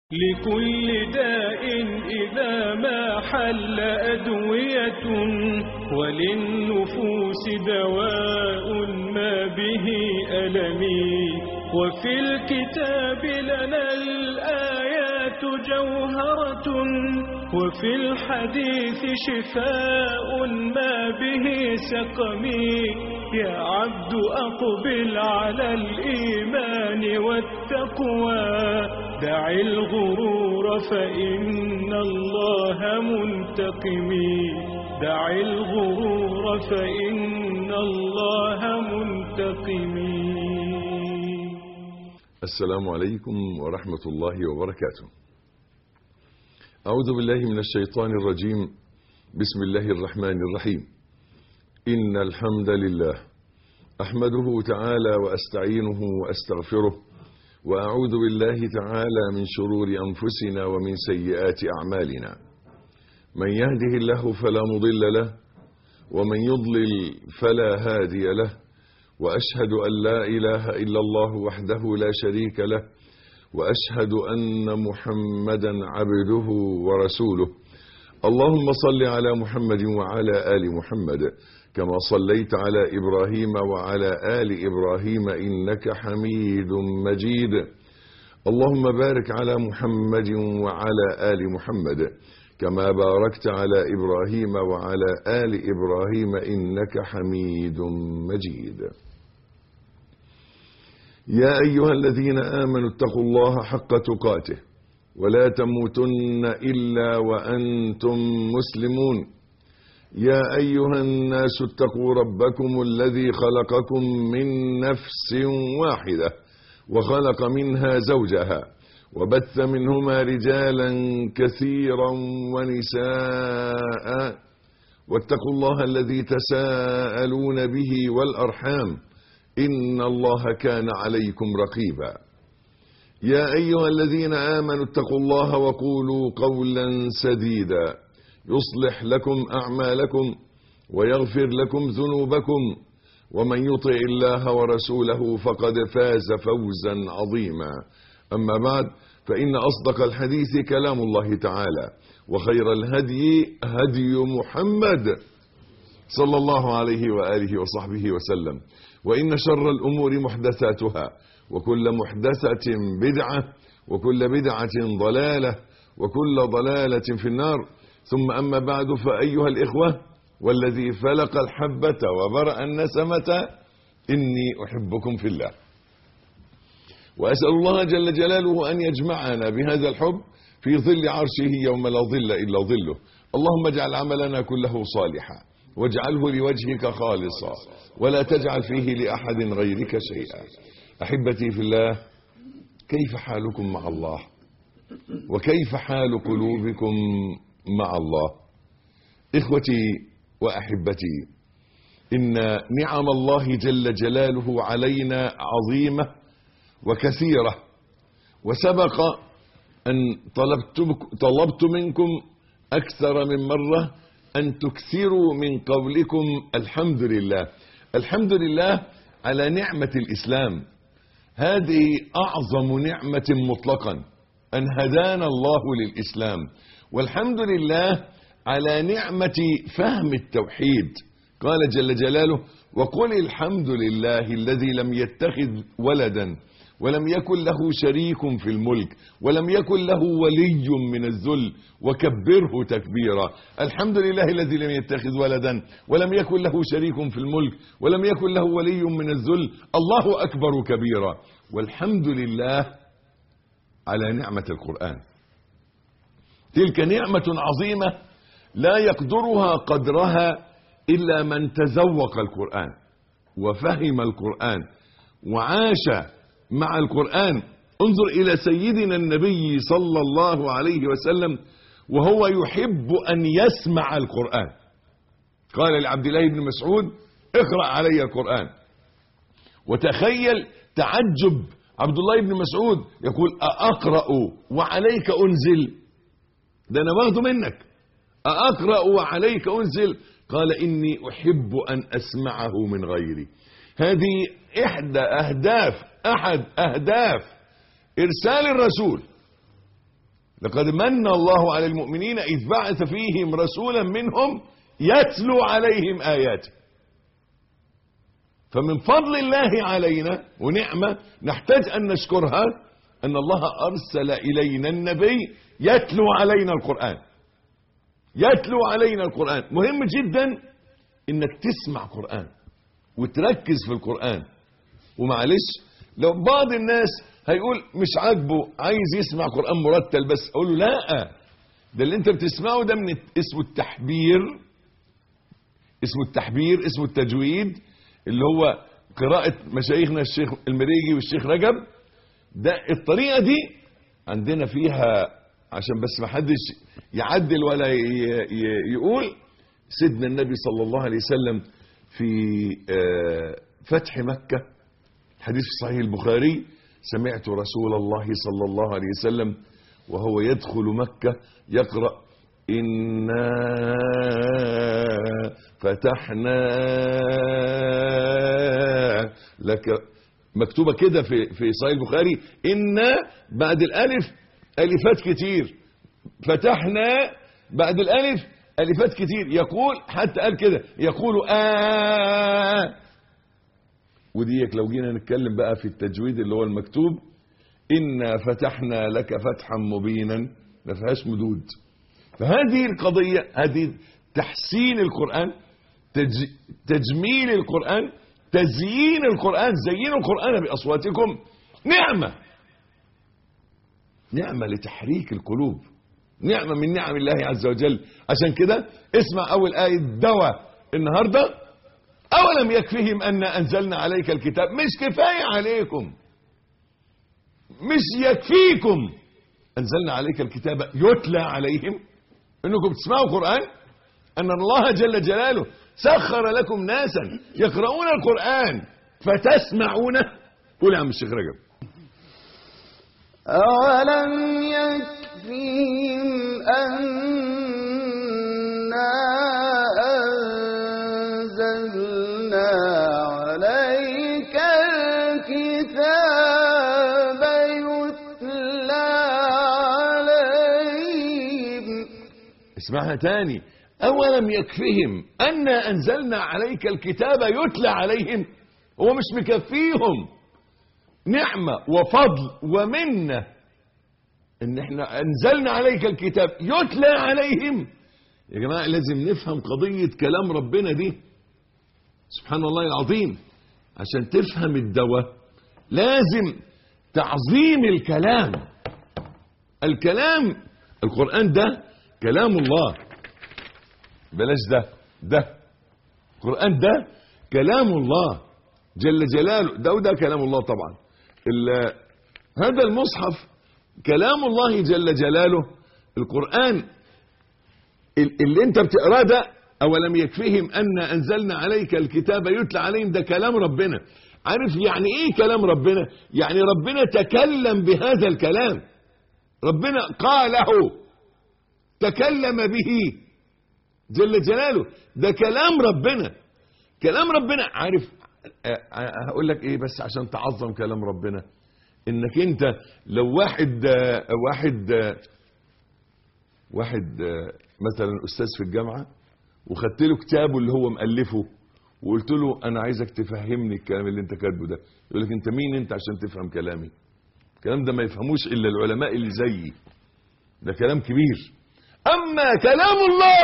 لكل داء إذا ما حل أدوية، وللنفوس دواء ما به ألمي. وفي الكتاب لنا الآيات جوهرة، وفي الحديث شفاء ما به سقمي. يا عبد أقبل على الإيمان والتقوى، دع الغرور فإن الله منتقمي. دع الغرور فإن الله منتقمي. السلام عليكم ورحمة الله وبركاته. أعوذ بالله من الشيطان الرجيم. بسم الله الرحمن الرحيم. إن الحمد لله أحمده تعالى وأستعينه وأستغفره، وأعوذ بالله تعالى من شرور أنفسنا ومن سيئات أعمالنا. من يهده الله فلا مضل له، ومن يضلل فلا هادي له، وأشهد أن لا إله إلا الله وحده لا شريك له، وأشهد أن محمدا عبده ورسوله. اللهم صل على محمد وعلى آل محمد كما صليت على إبراهيم وعلى آل إبراهيم إنك حميد مجيد. اللهم بارك على محمد وعلى آل محمد كما باركت على إبراهيم وعلى آل إبراهيم إنك حميد مجيد. يا أيها الذين آمنوا اتقوا الله حق تقاته ولا تموتن إلا وأنتم مسلمون. يا أيها الناس اتقوا ربكم الذي خلقكم من نفس واحدة، وخلق منها زوجها، وبث منهما رجالا كثيرا ونساء، واتقوا الله الذي تساءلون به والأرحام، إن الله كان عليكم رقيبا. يا أيها الذين آمنوا اتقوا الله وقولوا قولا سديدا يصلح لكم أعمالكم ويغفر لكم ذنوبكم، ومن يطع الله ورسوله فقد فاز فوزا عظيما. أما بعد، فإن أصدق الحديث كلام الله تعالى، وخير الهدي هدي محمد صلى الله عليه وآله وصحبه وسلم. وإن شر الأمور محدثاتها، وكل محدثة بدعة، وكل بدعة ضلالة، وكل ضلالة في النار. ثم أما بعد، فأيها الإخوة، والذي فلق الحبة وبرأ النسمة، إني أحبكم في الله، وأسأل الله جل جلاله أن يجمعنا بهذا الحب في ظل عرشه يوم لا ظل إلا ظله. اللهم اجعل عملنا كله صالحا، واجعله لوجهك خالصا، ولا تجعل فيه لأحد غيرك شيئا. أحبتي في الله، كيف حالكم مع الله؟ وكيف حال قلوبكم مع الله؟ إخوتي وأحبتي، إن نعم الله جل جلاله علينا عظيمة وكثيرة، وسبق أن طلبت منكم أكثر من مرة أن تكثروا من قولكم الحمد لله. الحمد لله على نعمة الإسلام، هذه أعظم نعمة مطلقا أن هدانا الله للإسلام. والحمد لله على نعمة فهم التوحيد. قال جل جلاله: وقل الحمد لله الذي لم يتخذ ولدا ولم يكن له شريك في الملك ولم يكن له ولي من الذل وكبره تكبيرا. الحمد لله الذي لم يتخذ ولدا ولم يكن له شريك في الملك ولم يكن له ولي من الذل، الله أكبر كبيرا. والحمد لله على نعمة القرآن، تلك نعمة عظيمة لا يقدرها قدرها إلا من تذوق القرآن وفهم القرآن وعاش مع القرآن. انظر إلى سيدنا النبي صلى الله عليه وسلم وهو يحب أن يسمع القرآن. قال لعبد الله بن مسعود: اقرأ علي القرآن. وتخيل تعجب عبد الله بن مسعود، يقول: أقرأ وعليك أنزل؟ ده أنا واخده منك. أقرأ وعليك أنزل؟ قال: إني أحب أن أسمعه من غيري. هذه أحد أهداف إرسال الرسول لقد من الله على المؤمنين إذ بعث فيهم رسولا منهم يتلو عليهم آياته. فمن فضل الله علينا ونعمة نحتاج أن نشكرها أن الله أرسل إلينا النبي يتلو علينا القرآن. يتلو علينا القرآن. مهم جدا إنك تسمع قرآن وتركز في القرآن. ومعلش لو بعض الناس هيقول مش عاجبه عايز يسمع قرآن مرتل بس، أقول له لا، ده اللي انت بتسمعه ده من اسمه التحبير، اسمه التجويد، اللي هو قراءة مشايخنا الشيخ المريجي والشيخ رجب. ده الطريقة دي عندنا فيها، عشان بس ما حدش يعدل ولا يقول، سيدنا النبي صلى الله عليه وسلم في فتح مكة، حديث في صحيح البخاري، سمعت رسول الله صلى الله عليه وسلم وهو يدخل مكة يقرأ إنا فتحنا لك، مكتوبة كده في صحيح البخاري، إنا بعد الألف ألفات كتير، فتحنا بعد الألف ألفات كتير، يقول حتى قال كده، يقول وديك لو جينا نتكلم بقى في التجويد اللي هو المكتوب، إنا فتحنا لك فتحا مبينا، ما فيهاش مدود. فهذه القضية، هذه تحسين القرآن، تجميل القرآن، تزيين القرآن، زينوا القرآن بأصواتكم، نعمة لتحريك القلوب، نعمة من نعم الله عز وجل. عشان كده اسمع أول آية دواء النهاردة، أولم يكفيهم أن أنزلنا عليك الكتاب. مش كفاية عليكم، مش يكفيكم أنزلنا عليك الكتاب يتلى عليهم، إنكم تسمعوا قرآن، أن الله جل جلاله سخر لكم ناسا يقرؤون القرآن فتسمعونه. قول يا عم الشيخ رجب. أولم يكفيهم أنا أنزلنا عليك الكتاب يتلى عليهم. اسمعها تاني، أولم يكفيهم أنا أنزلنا عليك الكتاب يتلى عليهم. هو مش مكفيهم نعمة وفضل ومنة ان احنا انزلنا عليك الكتاب يتلى عليهم؟ يا جماعة لازم نفهم قضية كلام ربنا دي، سبحان الله العظيم. عشان تفهم الدواء لازم تعظيم الكلام. القرآن ده كلام الله، بلاش ده القرآن ده كلام الله جل جلاله، ده كلام الله طبعا. هذا المصحف كلام الله جل جلاله. القرآن اللي انت بتقراه ده، أولم يكفيهم أن أنزلنا عليك الكتاب يتلى عليهم، ده كلام ربنا. عارف يعني ايه كلام ربنا؟ يعني ربنا تكلم بهذا الكلام، ربنا قاله، تكلم به جل جلاله، ده كلام ربنا. كلام ربنا. عارف هقول لك ايه بس عشان تعظم كلام ربنا، انك انت لو واحد مثلا استاذ في الجامعة وخدت له كتابه اللي هو مؤلفه وقلت له انا عايزك تفهمني الكلام اللي انت كاتبه ده، يقول لك انت مين انت عشان تفهم كلامي؟ الكلام ده ما يفهموش الا العلماء اللي زيي، ده كلام كبير. اما كلام الله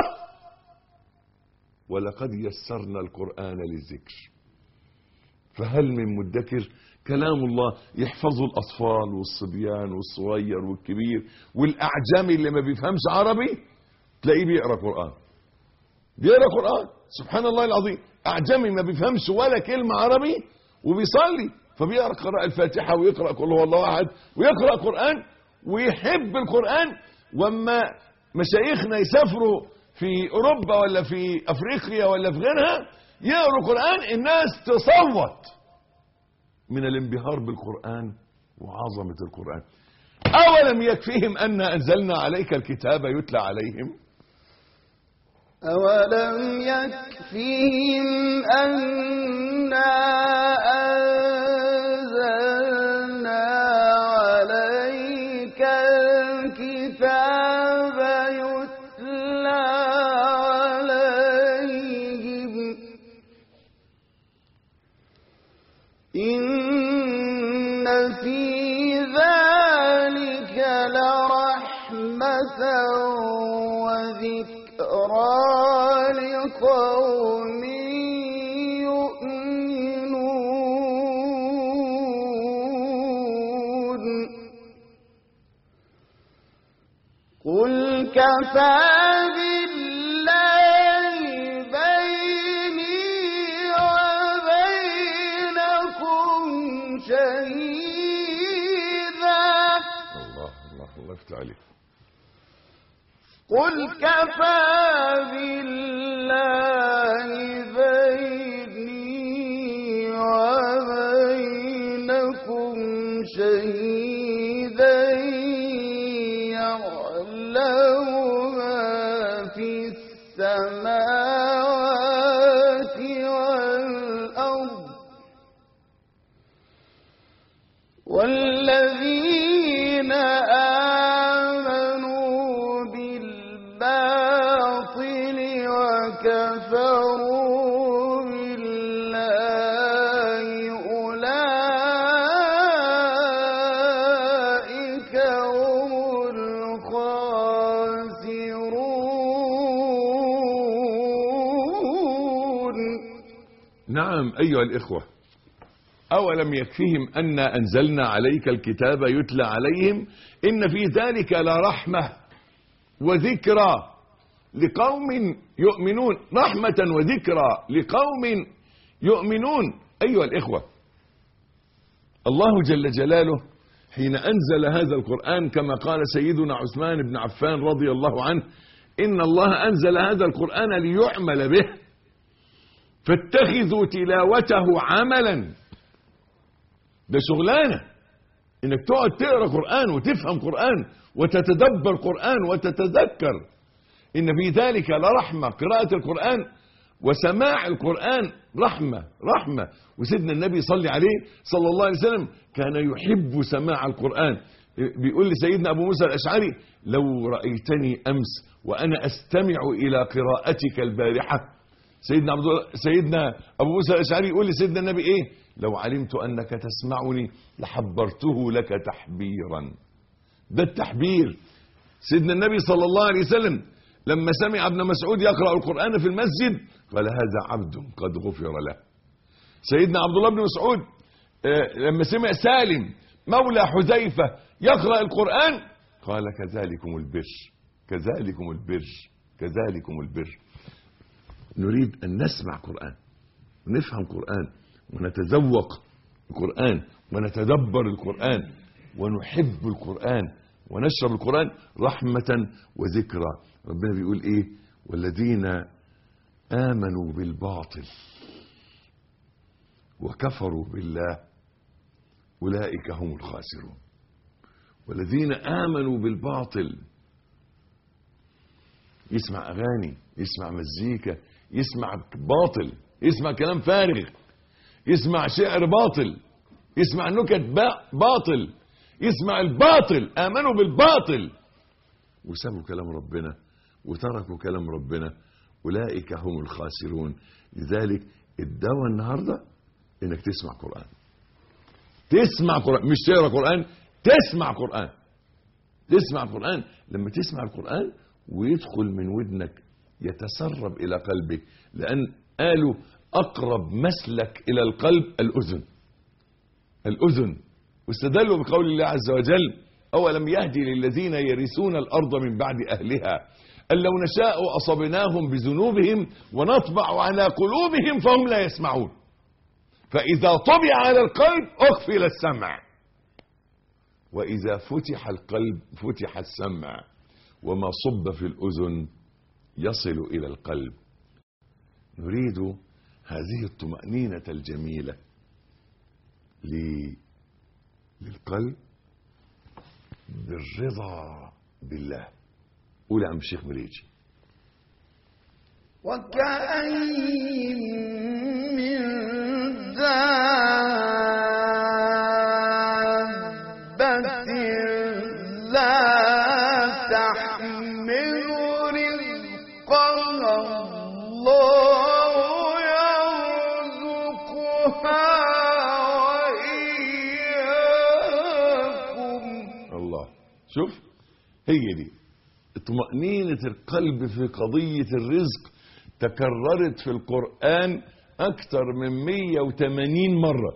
ولقد يسرنا القرآن للذكر فهل من مدكر. كلام الله يحفظه الأطفال والصبيان والصغير والكبير والأعجمي اللي ما بيفهمش عربي تلاقيه بيقرأ قرآن، سبحان الله العظيم. أعجمي ما بيفهمش ولا كلمة عربي وبيصلي، فبيقرأ قراءة الفاتحة ويقرأ قل هو الله أحد ويقرأ قرآن ويحب القرآن. وما مشايخنا يسافروا في أوروبا ولا في أفريقيا ولا في غيرها يقرأوا قرآن، الناس تصوت من الانبهار بالقرآن وعظمة القرآن. أولم يكفيهم أن أنزلنا عليك الكتاب يتلى عليهم. أولم يكفيهم أنا أنزلنا عليك الكتاب الكتاب يتلى عليهم إن في ذلك لرحمة وذكرى لقوم يؤمنون قل كفى بالله بيني وبينكم شهيدا الله يفتح عليك. قل كفى بالله بيني وبينكم شهيدا يعلم ما في السماوات والأرض والذين آمنوا بالباطل وكفروا بالله أولئك هم الخاسرون. نعم أيها الإخوة، أولم يكفهم أن أنزلنا عليك الكتاب يتلى عليهم إن في ذلك لرحمة وذكرى لقوم يؤمنون. رحمة وذكرى لقوم يؤمنون. أيها الإخوة، الله جل جلاله حين أنزل هذا القرآن كما قال سيدنا عثمان بن عفان رضي الله عنه: إن الله أنزل هذا القرآن ليعمل به فاتخذوا تلاوته عملا. ده شغلانة انك تقعد تقرأ قرآن وتفهم قرآن وتتدبر قرآن وتتذكر. ان في ذلك لرحمة، قراءة القرآن وسماع القرآن رحمة. وسيدنا النبي صلى الله عليه وسلم كان يحب سماع القرآن. بيقول لسيدنا أبو موسى الأشعري: لو رأيتني أمس وأنا أستمع إلى قراءتك البارحة. سيدنا أبو موسى الأشعري يقول لسيدنا النبي إيه؟ لو علمت أنك تسمعني لحبرته لك تحبيرا. ده التحبير. سيدنا النبي صلى الله عليه وسلم لما سمع ابن مسعود يقرأ القرآن في المسجد قال: هذا عبد قد غفر له. سيدنا عبد الله بن مسعود لما سمع سالم مولى حذيفة يقرأ القرآن قال: كذلكم البر، كذلكم البر، كذلكم البر. نريد أن نسمع قرآن ونفهم قرآن ونتذوق القرآن ونتدبر القرآن ونحب القرآن ونشرب القرآن رحمة وذكرى. ربنا بيقول إيه؟ والذين آمنوا بالباطل وكفروا بالله أولئك هم الخاسرون. والذين آمنوا بالباطل، يسمع أغاني، يسمع مزيكا، يسمع باطل، يسمع كلام فارغ، يسمع شعر باطل، يسمع نكت باطل، يسمع الباطل. آمنوا بالباطل وسابوا كلام ربنا وتركوا كلام ربنا، أولئك هم الخاسرون. لذلك الدواء النهاردة إنك تسمع قرآن. تسمع قرآن، مش تقرأ قرآن، تسمع قرآن. تسمع قرآن. لما تسمع القرآن ويدخل من ودنك يتسرب إلى قلبك، لأن قالوا أقرب مسلك إلى القلب الأذن. الأذن. واستدلوا بقول الله عز وجل: أولم يهدي للذين يرثون الأرض من بعد أهلها أن لو نشاء أصبناهم بذنوبهم ونطبع على قلوبهم فهم لا يسمعون فإذا طبع على القلب أقفل السمع وإذا فتح القلب فتح السمع وما صب في الأذن يصل إلى القلب. نريد هذه الطمأنينة الجميلة للقلب بالرضا بالله. قول يا عم الشيخ مريجي: وكأين من دابة لا هي دي طمأنينة القلب في قضية الرزق. تكررت في القرآن أكثر من 180 مرة،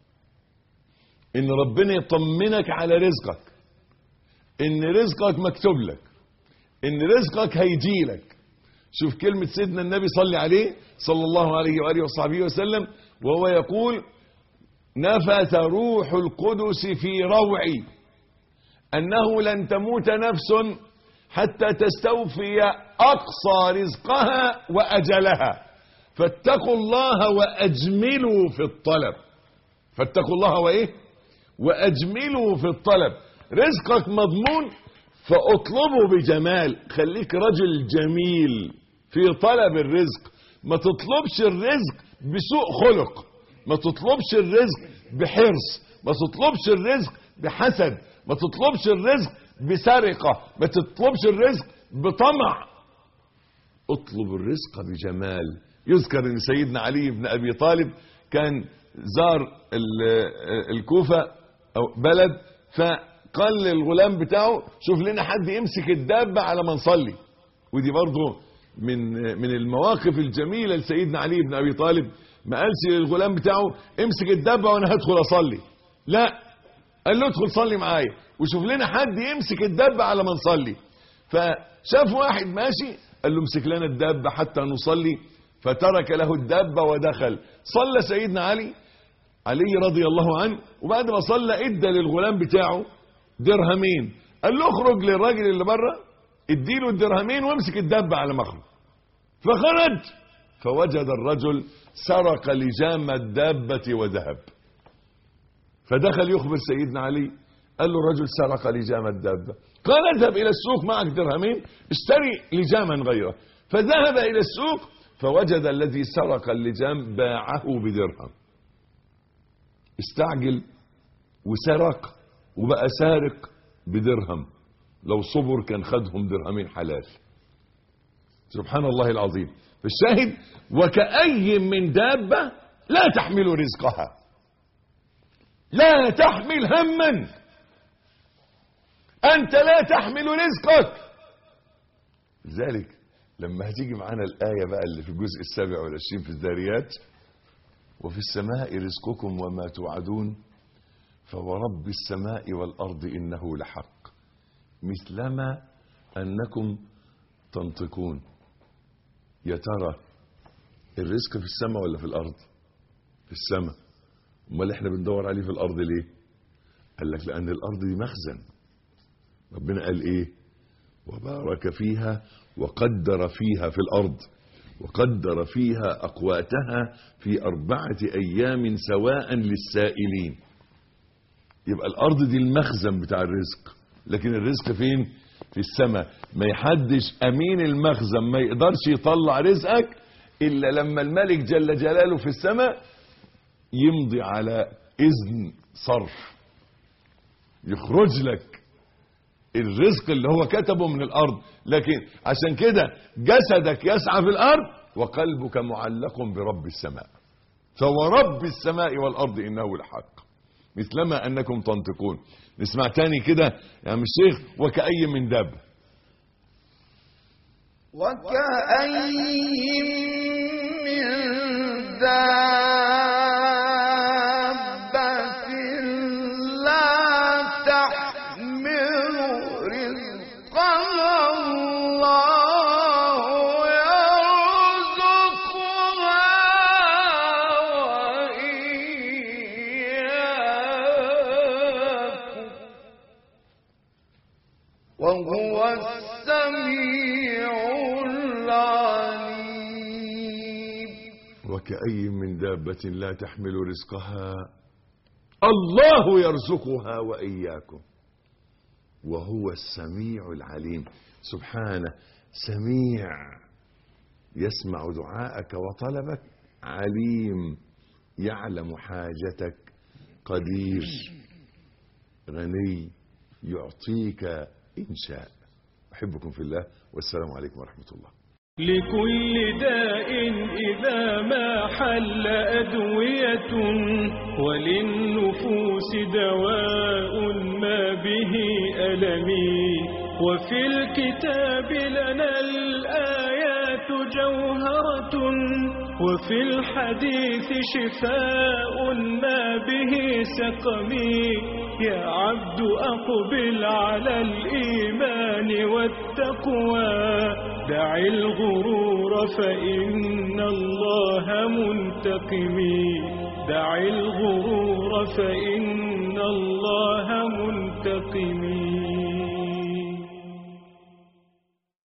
إن ربنا يطمنك على رزقك، إن رزقك مكتوب لك، إن رزقك هيجي لك. شوف كلمة سيدنا النبي صلى عليه صلى الله عليه وآله وصحبه وسلم وهو يقول: نفث روح القدس في روعي أنه لن تموت نفس حتى تستوفي أقصى رزقها وأجلها، فاتقوا الله وأجملوا في الطلب. فاتقوا الله وإيه؟ وأجملوا في الطلب. رزقك مضمون فاطلبه بجمال. خليك رجل جميل في طلب الرزق. ما تطلبش الرزق بسوء خلق، ما تطلبش الرزق بحرص، ما تطلبش الرزق بحسد، ما تطلبش الرزق بسرقة، ما تطلبش الرزق بطمع. اطلب الرزق بجمال. يذكر ان سيدنا علي بن ابي طالب كان زار الكوفة او بلد، فقال للغلام بتاعه: شوف لنا حد يمسك الدابة على ما نصلي. ودي برضو من المواقف الجميلة لسيدنا علي بن ابي طالب. ما قالش للغلام بتاعه: امسك الدابة وانا هدخل اصلي، لا، قال له: ادخل صلي معايا وشوف لنا حد يمسك الدابة على ما نصلي. فشاف واحد ماشي قال له: امسك لنا الدابة حتى نصلي، فترك له الدابة ودخل. صلى سيدنا علي رضي الله عنه، وبعد ما صلى ادى للغلام بتاعه درهمين، قال له: اخرج للراجل اللي بره اديله الدرهمين وامسك الدابة على ما اخرج. فخرج فوجد الرجل سرق لجام الدابة وذهب. فدخل يخبر سيدنا علي، قال له: الرجل سرق لجام الدابة. قال: اذهب الى السوق معك درهمين اشتري لجاما غيره. فذهب الى السوق فوجد الذي سرق اللجام باعه بدرهم. استعجل وسرق وبقى سارق بدرهم. لو صبر كان خدهم درهمين حلال. سبحان الله العظيم. فالشاهد: وكأي من دابة لا تحمل رزقها. لا تحمل هما، أنت لا تحمل رزقك. لذلك لما هتيجي معانا الآية بقى اللي في الجزء 27 في الذاريات: وفي السماء رزقكم وما توعدون فورب السماء والأرض إنه لحق مثلما أنكم تنطقون. يا ترى الرزق في السماء ولا في الأرض؟ في السماء. امال احنا بندور عليه في الأرض ليه؟ قال لك: لأن الأرض دي مخزن. ربنا قال إيه؟ وبارك فيها وقدر فيها في الأرض وقدر فيها أقواتها في 4 أيام سواء للسائلين. يبقى الأرض دي المخزن بتاع الرزق، لكن الرزق فين؟ في السماء. ما يحدش أمين المخزن ما يقدرش يطلع رزقك إلا لما الملك جل جلاله في السماء يمضي على إذن صرف، يخرج لك الرزق اللي هو كتبه من الأرض. لكن عشان كده جسدك يسعى في الأرض وقلبك معلق برب السماء. فورب السماء والأرض إنه لحق مثلما أنكم تنطقون. نسمع تاني كده يا عم الشيخ: وكأي من دابة. وكأي من دابة لا تحمل رزقها الله يرزقها وإياكم وهو السميع العليم. وكأي من دابة لا تحمل رزقها الله يرزقها وإياكم وهو السميع العليم. سبحانه سميع يسمع دعاءك وطلبك، عليم يعلم حاجتك، قدير غني يعطيك إن شاء. أحبكم في الله والسلام عليكم ورحمة الله. لكل داء إذا ما حل أدوية وللنفوس دواء ما به ألمي وفي الكتاب لنا الآيات جوهرة وفي الحديث شفاء ما به سقمي يا عبد أقبل على الإيمان والتقوى دع الغرور فإن الله منتقمي دع الغرور فإن الله منتقمي